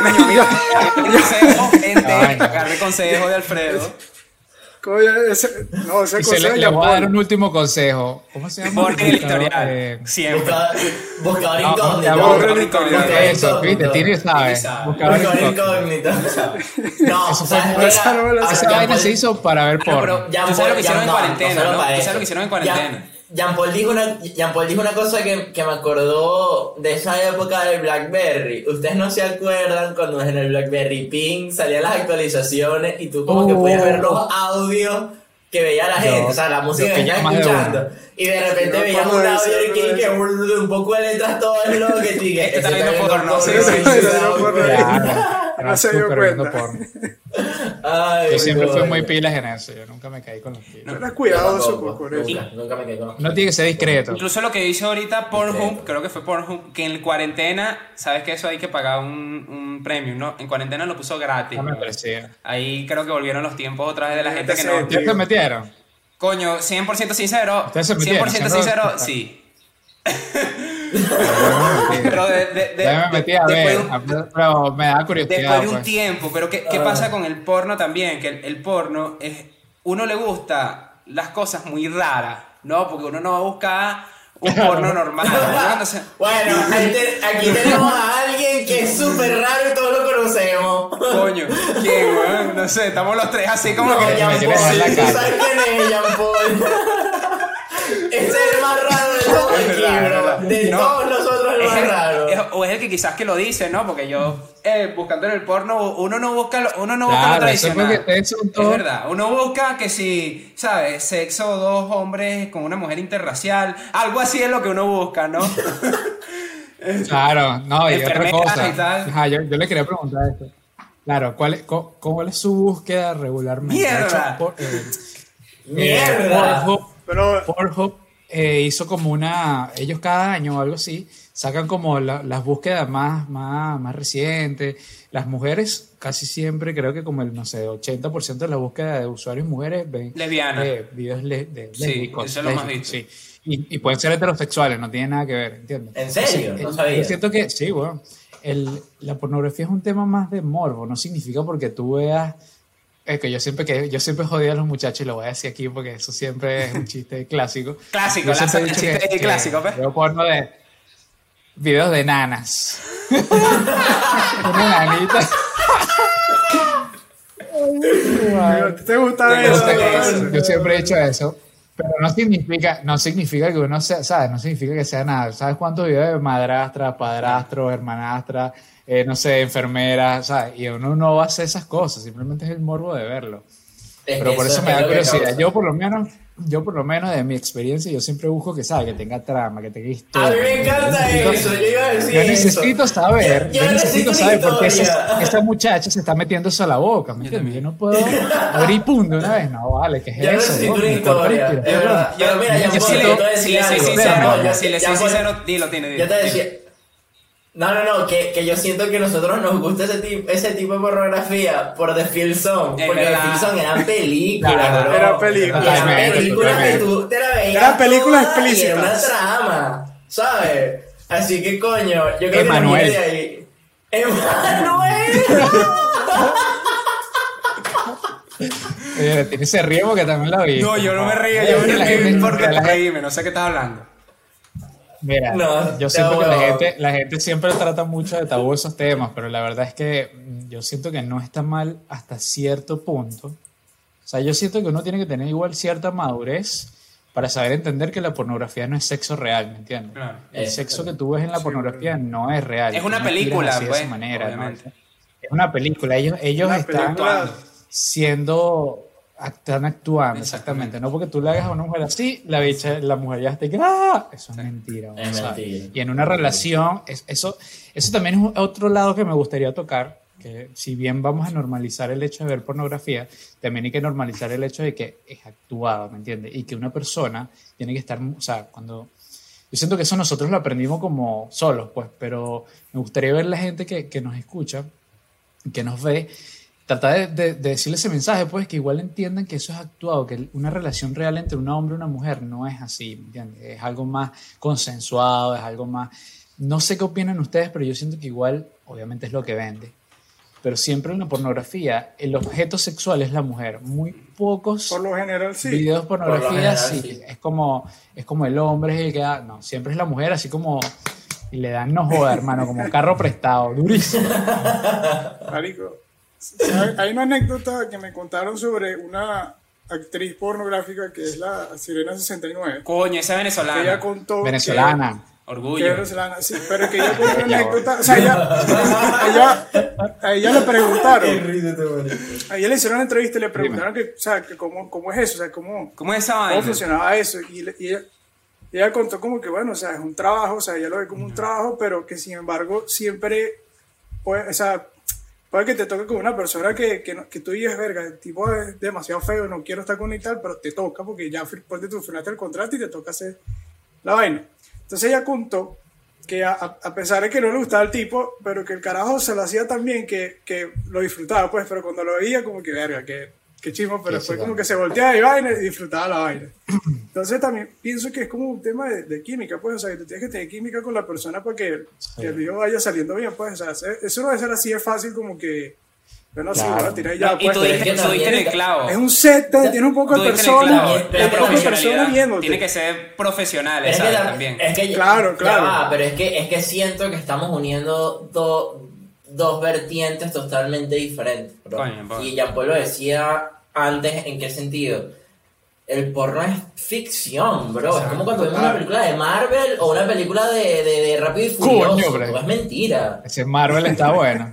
vaina. Agarré consejo de Alfredo. Ese, no, ese consejo le, le voy a dar un último consejo. ¿Cómo se llama? Borre el historial. Eh, Siempre. Buscador incógnito. Buscador incógnito. Eso, viste, Tini sabe. Buscador incógnito. No, eso fue muy. Esa vaina se hizo para ver porno. Tú sabes lo que hicieron en cuarentena, ¿no? Tú sabes lo que hicieron en cuarentena. Jean Paul dijo una, Jean Paul dijo una cosa que, que me acordó de esa época del BlackBerry. Ustedes no se acuerdan cuando en el BlackBerry Ping salían las actualizaciones y tú como oh. que podías ver los audios que veía la gente, yo, o sea, la música que estaba escuchando. Y de repente sí, veías un audio de King que un poco de letras todo es lo que sigue. Este está viendo porno, sí, sí, no se dio cuenta. Ay, yo siempre fui muy pilas en eso, yo nunca me caí con los pilas. No eras cuidadoso no, con eso. Nunca, nunca me caí con los pilas. No tiene que ser discreto. Incluso lo que hice ahorita Pornhub, creo que fue Pornhub, que en cuarentena, sabes que eso hay que pagar un, un premium, ¿no? En cuarentena lo puso gratis. No me parecía. Ahí creo que volvieron los tiempos otra vez de la gente que no... ¿Ya se metieron? Coño, cien por ciento sincero, cien por ciento sincero, sí. Pero de, de, de, ya me metí a ver, un, pero me da curiosidad. Después de un pues. tiempo, pero ¿qué, qué pasa con el porno también? Que el, el porno es, uno le gusta las cosas muy raras, ¿no? Porque uno no va a buscar un porno normal, ¿no? Se... Bueno, te, aquí tenemos a alguien que es súper raro y todos lo conocemos. Coño, ¿quién, güey? No sé, estamos los tres así como no, que... Jean Paul, ¿sabes quién es Jean Paul? Ese es el más raro de todos aquí, bro. De no, todos nosotros el más el, raro. Es, o es el que quizás que lo dice, ¿no? Porque yo, eh, buscando en el porno, uno no busca lo, uno no busca claro, lo tradicional. Es, es verdad. Uno busca que si, ¿sabes? Sexo, dos hombres con una mujer interracial. Algo así es lo que uno busca, ¿no? Claro, no, y otra cosa. Y tal. Ajá, yo, yo le quería preguntar esto. Claro, ¿cuál es, cómo, ¿cómo es su búsqueda regularmente? ¡Mierda! Hecho, por, eh, ¡Mierda! Eh, Pero Pornhub eh, hizo como una, ellos cada año o algo así, sacan como la, las búsquedas más, más, más recientes. Las mujeres casi siempre, creo que como el, no sé, ochenta por ciento de la búsqueda de usuarios mujeres ven lesbianas. Eh, videos le, de sí, lésbicos. Eso es lo más visto. Sí. Y, y pueden ser heterosexuales, no tiene nada que ver, ¿entiendes? ¿En serio? Entonces, no sabía. Yo siento que, sí, bueno, el, la pornografía es un tema más de morbo, no significa porque tú veas... Es que yo siempre que yo siempre jodía a los muchachos y lo voy a decir aquí porque eso siempre es un chiste clásico. Clásico, la el chiste que, clásico, ¿ves? Yo porno de videos de nanas. Una nanita. ¿Te gusta eso? Yo siempre he hecho eso, pero no significa, no significa que uno sea, ¿sabes? No significa que sea nada. ¿Sabes cuántos videos de madrastra, padrastro, hermanastra? Eh, no sé, enfermera, ¿sabes? Y uno no va a hacer esas cosas, simplemente es el morbo de verlo. Es Pero por eso, eso me da curiosidad. Yo por lo menos, yo por lo menos de mi experiencia, yo siempre busco que, ¿sabes? Que tenga trama, que tenga historia. A mí me encanta necesito, eso, yo iba a decir Yo necesito eso. saber, yo, yo yo necesito saber por qué esa, esa muchacha se está metiendo eso a la boca, ¿me entiendes? Yo no puedo abrir punto una vez, no, vale, ¿qué es yo eso? Yo necesito una historia, de verdad. Yo, mira, yo si le soy sincero, si le soy sincero, dilo, tiene, dilo. Yo te decía... No, no, no, que, que yo siento que a nosotros nos gusta ese tipo, ese tipo de pornografía por The Film Zone, porque The Film Zone eran películas, claro, bro. Eran películas. Eran películas que tú te la veías. Eran películas explícitas. Era una trama, ¿sabes? Así que coño, yo creo Emanuel. que de ahí. ¡Emanuel! Ella Oye, Tini se ríe porque también la vi. No, yo no me río, yo me río porque reíme, no sé qué estás hablando. Mira, no, yo siento no, que no. la gente, la gente siempre trata mucho de tabú esos temas, pero la verdad es que yo siento que no está mal hasta cierto punto. O sea, yo siento que uno tiene que tener igual cierta madurez para saber entender que la pornografía no es sexo real, ¿me entiendes? Claro. El Es, sexo que tú ves en la pornografía no es real. Es una Tú no película, tiras así de pues, esa manera, ¿no? obviamente. Es una película. Ellos, ellos Una están película. siendo, están actuando, exactamente. Exactamente. No porque tú le hagas a una mujer así, la bicha, la mujer ya está que ¡ah! Eso es mentira. Es o sea, mentira. Y en una relación, es- eso, eso también es otro lado que me gustaría tocar, que si bien vamos a normalizar el hecho de ver pornografía, también hay que normalizar el hecho de que es actuado, ¿me entiendes? Y que una persona tiene que estar, o sea, cuando... Yo siento que eso nosotros lo aprendimos como solos, pues, pero me gustaría ver la gente que, que nos escucha, que nos ve, tratar de, de, de decirle ese mensaje, pues, que igual entiendan que eso es actuado, que una relación real entre un hombre y una mujer no es así, ¿me entiendes? Es algo más consensuado, es algo más... No sé qué opinan ustedes, pero yo siento que igual, obviamente es lo que vende, pero siempre en la pornografía el objeto sexual es la mujer. Muy pocos Por lo general, sí. videos Por lo pornografía, general, sí. sí. Es como, es como el hombre es el que da, no, siempre es la mujer, así como, y le dan no joda, hermano, como carro prestado, durísimo. Marico, hay, hay una anécdota que me contaron sobre una actriz pornográfica que es la Sirena sesenta y nueve. Coño, esa Que ella venezolana. contó Venezolana. que- que Orgullo. es venezolana, sí, pero que ella contó una anécdota. O sea, ella, ella, a ella le preguntaron. A ella le hicieron una entrevista y le preguntaron que, o sea, que cómo, cómo es eso, o sea, cómo, ¿Cómo es esa cómo vaina? funcionaba eso. Y, le- y ella, y ella contó como que, bueno, o sea, es un trabajo, o sea, ella lo ve como un trabajo, pero que sin embargo siempre, puede, o sea, puede que te toque con una persona que, que, no- que tú digas, verga, el tipo es demasiado feo, no quiero estar con él y tal, pero te toca porque ya fir- ponte tú firmaste el contrato y te toca hacer la vaina. Entonces ella contó que a, a- a pesar de que no le gustaba el tipo, pero que el carajo se lo hacía tan bien que, que lo disfrutaba, pues, pero cuando lo veía como que, verga, que, que chismo, pero Sí, fue sí, como claro. que se volteaba y vaina y disfrutaba la vaina. Entonces también pienso que es como un tema de, de química, pues, o sea, que tú tienes que tener química con la persona para que, Sí. que el video vaya saliendo bien, pues, o sea, se- eso no debe ser así de fácil como que, bueno, sí, Claro. voy a tirar ya, No, y pues, tú pero diste, es que tú diste en el también- clavo. es un set, de- tiene un poco Tú de diste en el personas, clavo. Pero La es hay pocas personas profesionalidad viéndote. tiene que ser profesional, Es que, ¿sabes? tam- También. es que Claro, ya claro. va, pero es que, es que siento que estamos uniendo do- dos vertientes totalmente diferentes. bro. Coño, bro. Y Jean Paul lo decía antes, ¿en qué sentido? El porno es ficción, bro. Es como cuando vemos una película de Marvel o una película de, de, de Rápido y Coño, Furioso. bro. Todo es mentira. Ese Marvel está bueno.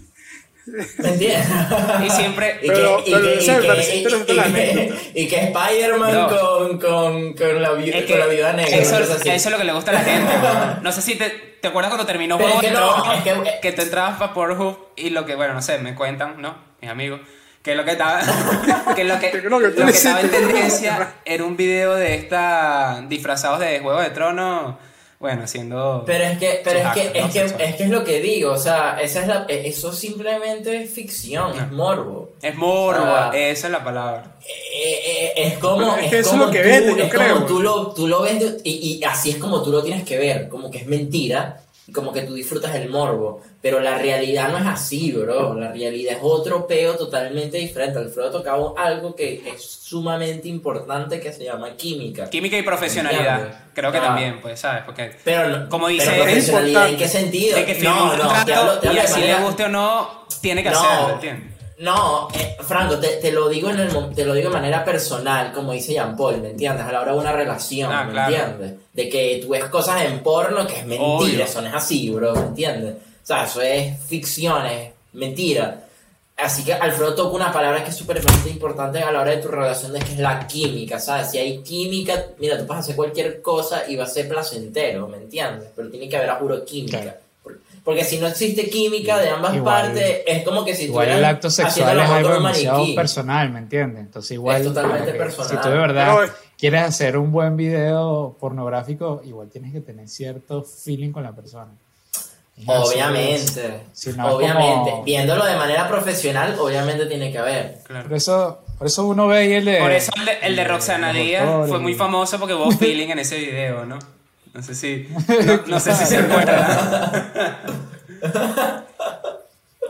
¿Me entiendes? Y siempre. Y Pero- que, y pero que, ese y me que- pareció y- interesante y la que- anécdota. y que Spider-Man No. con, con, con la, vi- Es con que la viuda negra. eso, una cosa así. eso es lo que le gusta a la gente. ¿No? No sé si te, te acuerdas cuando terminó Pero Juego es de que no, Tronos, es que- que tú entrabas para Pornhub y lo que, bueno, no sé, me cuentan, ¿no? Mis amigos, que lo que estaba, que lo que, Que no, que tú lo le que estaba en hiciste. tendencia era un video de esta disfrazados de Juego de Tronos, bueno, haciendo... Pero es que, pero sus es que, actos, ¿no? es que, Sexuales. es que es lo que digo, o sea, esa es la, eso simplemente es ficción, es morbo. Es morbo, Ah. esa es la palabra. Eh, eh, es como, Bueno, es es que eso es como lo que tú, vende, yo es creo. como tú lo, tú lo ves de- y, y así es como tú lo tienes que ver, como que es mentira, y como que tú disfrutas el morbo, pero la realidad no es así, bro, la realidad es otro peo totalmente diferente. Alfredo tocaba algo que es sumamente importante que se llama química. Química y profesionalidad, ¿Entiendes? creo que Ah. también, pues, ¿sabes? Porque... Pero, no- Como dice, pero es profesionalidad, ¿en importante. qué sentido? de que firme no, un no, te contrato hablo, te y hablo de así le manera- guste o no, tiene que No. hacerlo, ¿entiendes? No, eh, Franco, te, te lo digo en el mo- te lo digo de manera personal, como dice Jean Paul, ¿me entiendes? A la hora de una relación, Ah, ¿me claro. entiendes? De que tú ves cosas en porno que es mentira, Obvio. eso no es así, bro, ¿me entiendes? O sea, eso es ficción, es mentira. Así que Alfredo toca una palabra que es súper importante a la hora de tu relación, de que es la química, ¿sabes? Si hay química, mira, tú puedes hacer cualquier cosa y va a ser placentero, ¿me entiendes? Pero tiene que haber, a juro, química. Claro. Porque si no existe química de ambas Igual- partes, es como que si Igual el estuvieran acto haciendo sexual el es amor algo con un demasiado maniquí. personal, ¿me entiendes? Entonces igual, Es totalmente como que personal. si tú de verdad Pero es- quieres hacer un buen video pornográfico, igual tienes que tener cierto feeling con la persona. Es así, Obviamente, si no es obviamente. como- Viéndolo de manera profesional, obviamente tiene que haber. Claro. Por eso, por eso uno ve ahí el de... Por eso el de, el de Roxana los Díaz doctores fue y- muy famoso porque hubo feeling en ese video, ¿no? No sé si, no, no sé si se acuerdan.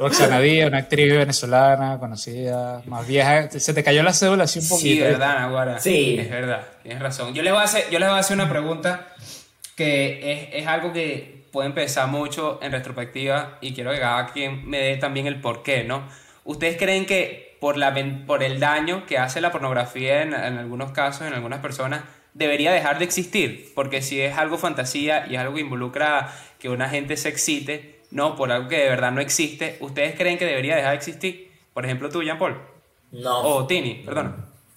Roxana Díaz, una actriz venezolana conocida, más vieja. Se te cayó la cédula así un poquito. Sí, verdad, Naguará. Sí. Es verdad, tienes razón. Yo les voy a hacer, yo les voy a hacer una pregunta que es, es algo que pueden pensar mucho en retrospectiva y quiero que cada quien me dé también el porqué, ¿no? ¿Ustedes creen que por, la, por el daño que hace la pornografía en, en algunos casos, en algunas personas, debería dejar de existir? Porque si es algo fantasía y es algo que involucra que una gente se excite, no, por algo que de verdad no existe, ¿ustedes creen que debería dejar de existir? Por ejemplo, tú, Jean Paul. No. O Tini, perdón.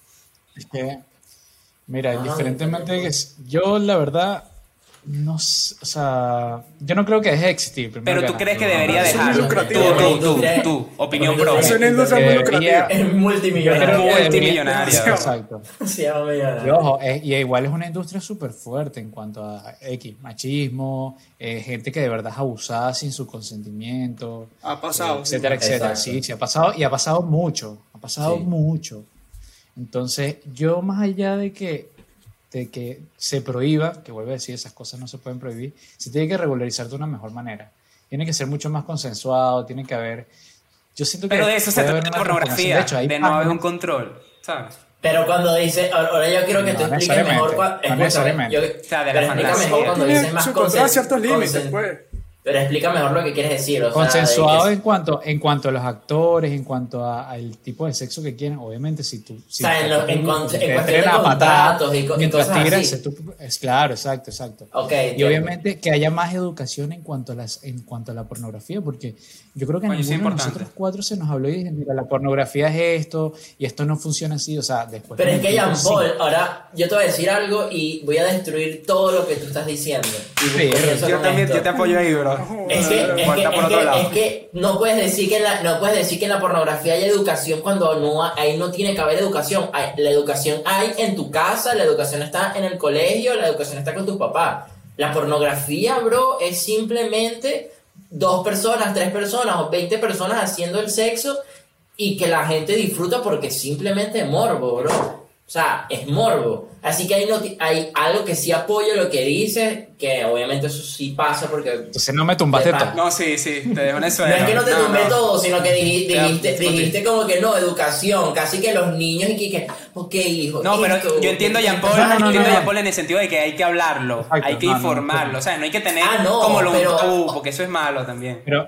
Es que, mira, Ah, indiferentemente que es- yo la verdad no sé, o sea, yo no creo que deje de existir. primero Pero que tú nada. crees que debería Eso es dejarlo. Tú, lucrativo. tú, tú, tú, opinión Eso propia. Es una industria Que muy debería- lucrativa. Es Yo multimillonario. creo que debería- Multimillonaria. Exacto. Se llama Y millonario. ojo, es- y igual es una industria súper fuerte en cuanto a X, machismo, eh, gente que de verdad es abusada sin su consentimiento, Ha pasado. eh, etcétera, sí. etcétera. Exacto. Sí, sí, ha pasado y ha pasado mucho, ha pasado Sí. mucho. Entonces, yo más allá de que, de que se prohíba, que vuelvo a decir, esas cosas no se pueden prohibir, se tiene que regularizar de una mejor manera. Tiene que ser mucho más consensuado, tiene que haber... Yo siento que Pero de eso se puede haber trata la una transformación. pornografía, De hecho, hay de no haber un páginas- control, ¿sabes? Pero cuando dice, ahora ahora yo quiero que No tú expliques necesariamente, mejor. cua- no escúchame, necesariamente. yo- O sea, de la pero explica fantasía. mejor cuando Tiene dices más su contra consen- ciertos límites, consen- pues. Pero explica mejor lo que quieres decir. O sea, Consensuado de que- en cuanto, en cuanto a los actores, en cuanto a- al tipo de sexo que quieren. Obviamente, si tú. Si O sea, en te- lo- en tú- con- te en cuestión entrenan de a patadas contratos y co- y mientras cosas tiras, así. tú- es claro, exacto, exacto. Ok, Y entiendo. obviamente que haya más educación en cuanto a las, en cuanto a la pornografía, porque yo creo que a Coño, eso es ninguno de importante. nosotros cuatro se nos habló y dije, mira, la pornografía es esto y esto no funciona así. O sea, después. Pero es con que el tiempo, Jean sí. Paul, ahora yo te voy a decir algo y voy a destruir todo lo que tú estás diciendo. Y Sí, comienzo Yo con también esto. yo te apoyo ahí, bro. Es que, es, que, Cuenta por es, otro que, lado. es que no puedes decir que en la, no puedes decir que en la pornografía hay educación cuando no ha- ahí no tiene que haber educación. Hay- la educación hay en tu casa, la educación está en el colegio, la educación está con tus papás. La pornografía, bro, es simplemente dos personas, tres personas o veinte personas haciendo el sexo y que la gente disfruta porque simplemente es morbo, bro. O sea, es morbo. Así que hay, noti- hay algo que sí apoyo lo que dices, que obviamente eso sí pasa porque... Entonces no me tumbaste De todo. pa- No, sí, sí, te dejo en eso. No es que no te tumbé no. todo, sino que dij- Ya, dijiste, discutí. dijiste como que no, educación, casi que los niños y que, que ok, hijo. No, pero esto, yo entiendo a Jean Paul, No, no, no, entiendo a no. Jean Paul en el sentido de que hay que hablarlo, Exacto, hay que no, no, informarlo, no. o sea, no hay que tener Ah, no, como lo un pero- tabú, porque eso es malo también. Pero,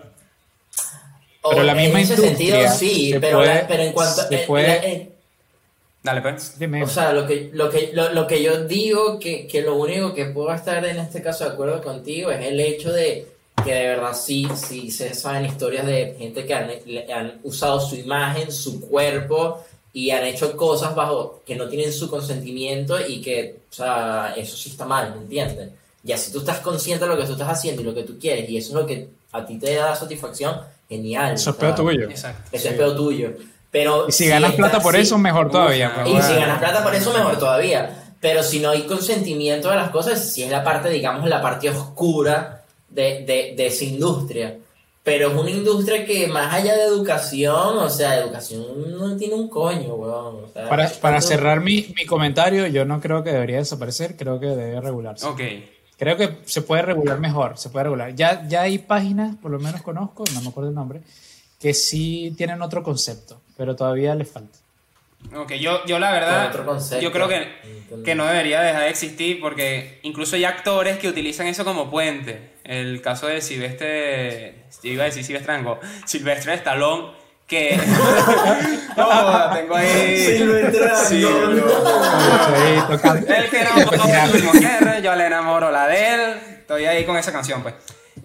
O pero la misma en ese industria sentido sí, se pero, puede- la- pero en cuanto... se en- puede- en- Dale, pues. dime. O sea, lo que, lo que, lo, lo que yo digo, que, que lo único que puedo estar en este caso de acuerdo contigo es el hecho de que de verdad sí, sí se saben historias de gente que han, le- han usado su imagen, su cuerpo y han hecho cosas bajo que no tienen su consentimiento y que, o sea, eso sí está mal, ¿me entiendes? Ya si tú estás consciente de lo que tú estás haciendo y lo que tú quieres y eso es lo que a ti te da satisfacción, genial. Eso es o sea, peor tuyo. Exacto. Eso es peor tuyo. Pero Y si ganas está- plata por sí- eso, mejor todavía. Uf, pues, y bueno. si ganas plata por eso, mejor todavía. Pero si no hay consentimiento de las cosas, si es la parte, digamos, la parte oscura de, de, de esa industria. Pero es una industria que más allá de educación, o sea, educación no tiene un coño, weón. O sea, Para, es para tanto- cerrar mi, mi comentario, yo no creo que debería desaparecer, creo que debe regularse. Ok. Creo que se puede regular mejor, se puede regular. Ya, ya hay páginas, por lo menos conozco, no me acuerdo el nombre, que sí tienen otro concepto, pero todavía les falta. Ok, yo, yo la Con verdad, otro concepto. yo creo que, Entiendo. que no debería dejar de existir porque incluso hay actores que utilizan eso como puente. El caso de Silvestre, yo iba a decir Silvestre Ango, Silvestre Stallone, que... no, tengo ahí... Silvestre Sí, Stallone. Sí, tocando. Él que enamoró a mi mujer, yo le enamoro la de él. Estoy ahí con esa canción, pues.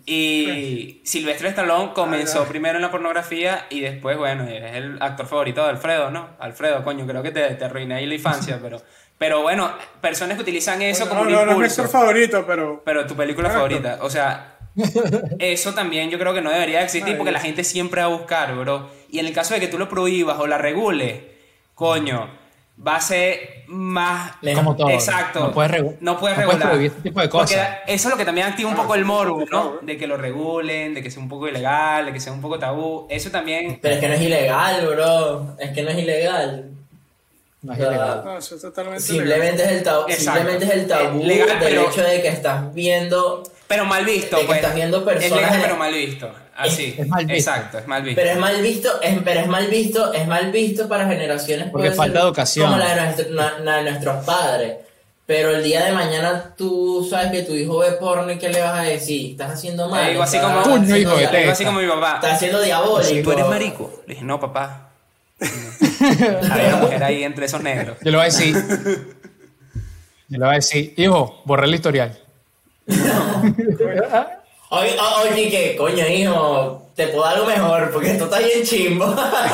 Y Silvestre Stallone comenzó primero en la pornografía y después, bueno, es el actor favorito de Alfredo, ¿no? Alfredo, coño, creo que te, te arruiné ahí la infancia, pero... Pero bueno, personas que utilizan eso como no, un no, no es mi impulso. actor favorito, pero. Pero tu película Exacto. favorita, o sea, eso también yo creo que no debería de existir Ay, porque la gente siempre va a buscar, bro. Y en el caso de que tú lo prohíbas o la regules, coño, va a ser más... Como todo. Exacto. No puedes, regu- No puedes no regular. prohibir este tipo de Porque cosas. eso es lo que también activa un poco el morbo, por ¿no? favor. De que lo regulen, de que sea un poco ilegal, de que sea un poco tabú. Eso también... Pero es que no es ilegal, bro. Es que no es ilegal. No es O sea, ilegal. No, eso es totalmente Simplemente es el tabú, Exacto. simplemente es el tabú Eh, legal, del pero- hecho de que estás viendo pero mal visto, de que pues. estás viendo personas. Es legal, en- pero mal visto. Así. Es- es mal visto. Exacto, es mal visto. Pero es mal visto, es, pero es mal visto, es mal visto para generaciones Porque puede falta ser educación. como la de, nuestro- na- la de nuestros padres. Pero el día de mañana tú sabes que tu hijo ve porno y ¿qué le vas a decir? Estás haciendo mal. Le digo así estás como, Coño, haciendo hijo de dia- le digo teta. así como mi papá. Estás haciendo diabólico. ¿Tú eres marico? Le dije, no, papá. No. Había una mujer ahí entre esos negros. Yo le voy a decir. Yo le voy a decir, hijo, borra el historial. Oye, o- oye, ¿qué? Coño, hijo, te puedo dar algo mejor porque esto está bien chimbo.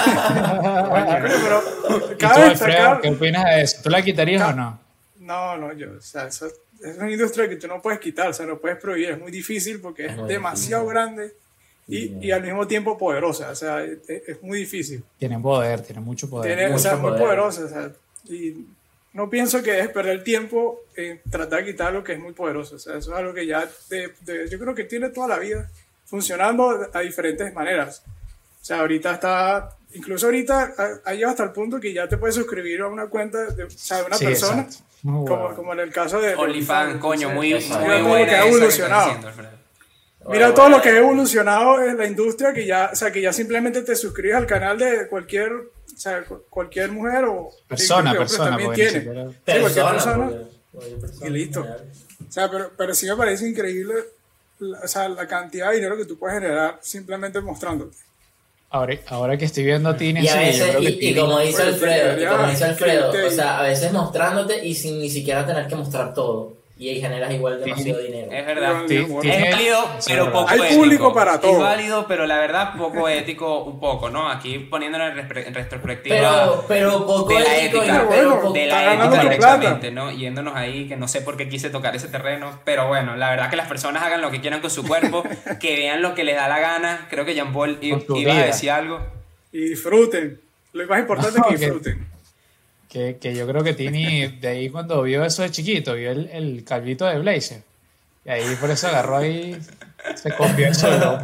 Coño, pero ¿Y tú, cabe Alfredo, destacar. qué opinas de eso? ¿Tú la quitarías o no? No, no, yo, o sea, eso es una industria que tú no puedes quitar, o sea, no puedes prohibir, es muy difícil porque es, Es muy demasiado difícil. grande y, y al mismo tiempo poderosa, o sea, es, es muy difícil. Tiene poder, tiene mucho poder. Tiene, o sea, mucho muy poder. poderosa, o sea, y no pienso que es perder tiempo en tratar de quitar lo que es muy poderoso, o sea, eso es algo que ya, de- de- yo creo que tiene toda la vida funcionando a diferentes maneras. O sea, ahorita está, incluso ahorita ha, ha llegado hasta el punto que ya te puedes suscribir a una cuenta de, o sea, de una Sí, persona, exacto. Muy como, bueno. como en el caso de... de OnlyFans, coño, muy, muy Exacto. Mira todo lo buena que ha esa evolucionado. estás diciendo, Alfredo. Mira Bueno, todo bueno. lo que ha evolucionado en la industria, que ya, o sea, que ya simplemente te suscribes al canal de cualquier, o sea, cu- cualquier mujer o Persona, creo que persona, también porque ni tiene. siquiera- Sí, cualquier Persona, persona. porque- porque persona, Y listo. claro. O sea, pero, pero sí me parece increíble la, o sea, la cantidad de dinero que tú puedes generar simplemente mostrándote. Ahora, ahora que estoy viendo a Tini, Y a sí, yo veces, creo que y, y Tini- como dice Oye, Alfredo, y debería como dice Alfredo, inscribirte o sea, a veces mostrándote y sin ni siquiera tener que mostrar todo. Y ahí generas igual demasiado dinero. Es verdad. Sí, Es sí, válido, es pero verdad. poco Hay ético. público para todo. Es válido, pero la verdad poco ético un poco, ¿no? Aquí poniéndolo en, respre- en retrospectiva Pero, pero poco de la ético, ética, y- bueno, pero poco- de está la ganando ética tu directamente, ¿no? Yéndonos ahí, que no sé por qué quise tocar ese terreno, pero bueno, la verdad que las personas hagan lo que quieran con su cuerpo, que vean lo que les da la gana. Creo que Jean Paul i- Con su iba a vida. decir algo. Y disfruten. Lo más importante No, es que que- disfruten. que, que yo creo que Tini, de ahí cuando vio eso de chiquito, vio el, el calvito de Blazer. Y ahí por eso agarró ahí, se copió solo.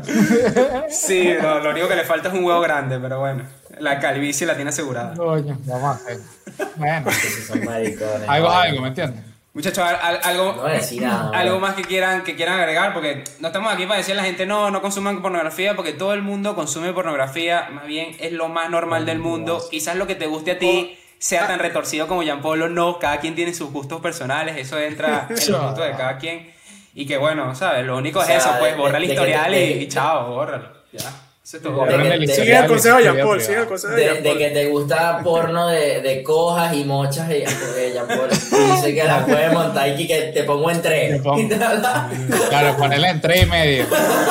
Sí, no, lo único que le falta es un huevo grande, pero bueno, la calvicie la tiene asegurada. Coño, vamos a hacer. Bueno, Son maricones. algo es ¿no? algo, ¿me entiendes? Muchachos, al- al- algo, No voy a decir nada. algo más que quieran, que quieran agregar, porque no estamos aquí para decirle a la gente no, no consuman pornografía, porque todo el mundo consume pornografía, más bien es lo más normal del mundo. Quizás lo que te guste a ti sea tan retorcido como Jean Paul, no, cada quien tiene sus gustos personales, eso entra en los gustos de cada quien. Y que bueno, ¿sabes? Lo único O es sea, eso, pues de- borra el de que- historial de- y, y chao, bórralo. Ya, eso es todo. De- Borren el de- Sigue historial el consejo de y Jean su Paul, vida sigue el privada. consejo de De, Jean de Paul. que te gusta porno de, de cojas y mochas y porque Jean Paul dice que la puedes montar y que te pongo en Te tres. pongo. Claro, ponerle en tres y medio.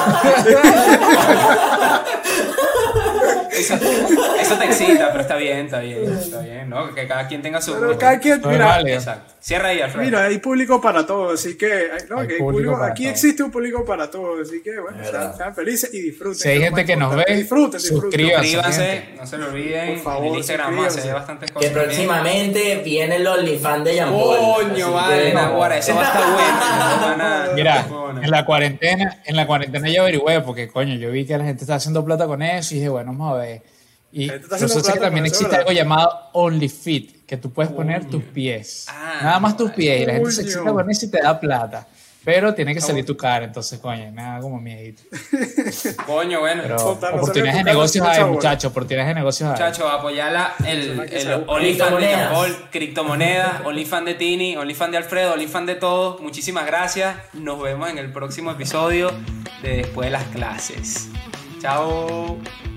Eso, eso te excita, pero está bien, está bien, está bien, ¿no? Que cada quien tenga su Pero gusto. cada quien, No es mira, válido. Exacto. Cierra ahí, Alfredo. mira, hay público para todo, así que hay- no, Hay que hay público público- para aquí todo. existe un público para todo, así que bueno, Es sean, verdad. sean felices y disfruten. Si hay es lo gente más que nos importante. ve, disfruten, disfruten. suscríbanse. Suscríbanse, gente. no se lo olviden. Por favor, en el Instagram vamos a hacer suscríbanse. bastantes Que cosas. también. próximamente viene el OnlyFans de Jean Paul. Coño, Así vale, que- Naguara, eso va a estar bueno. No van a- Mira, bueno. en la cuarentena, en la cuarentena yo averigüé, porque coño, yo vi que la gente está haciendo plata con eso y dije, bueno, vamos a ver. Y La gente está haciendo resulta que plata también con eso, existe ¿verdad? algo llamado OnlyFit, que tú puedes poner tus pies. Ah, nada más tus pies, y la gente se coño. excita con eso y te da plata. Pero tiene que salir tu cara, entonces, coño, nada como miedito. Coño, bueno. Pero Total, no oportunidades de sale tu cara, negocios mucha hay, bola. muchachos, oportunidades de negocios hay. Muchachos, apoyar la, el, Hay que el saber. OnlyFans de Jean Criptomonedas. Paul, criptomonedas, OnlyFans de Tini, OnlyFans de Alfredo, OnlyFans de todos. Muchísimas gracias. Nos vemos en el próximo episodio de Después de las Clases. Chao.